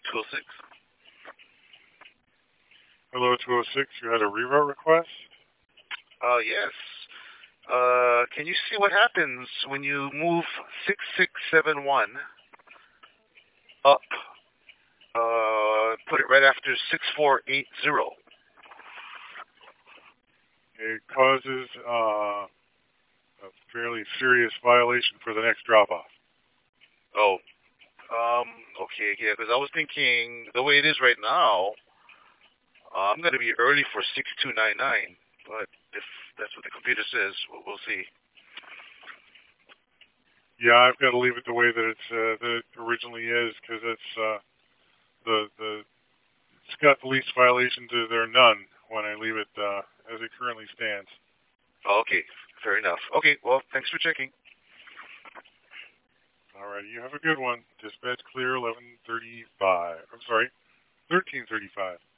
206. Hello, 206. You had a reroute request? Yes. Can you see what happens when you move 6671 up? Put it right after 6480. It causes a fairly serious violation for the next drop-off. Oh, okay, yeah, because I was thinking the way it is right now, I'm going to be early for 6299, but if that's what the computer says, we'll see. Yeah, I've got to leave it the way that it originally is because it's it's got the least violation to their none when I leave it as it currently stands. Oh, okay, fair enough. Okay, well, thanks for checking. All right, you have a good one. Dispatch clear 11:35. I'm sorry, 13:35.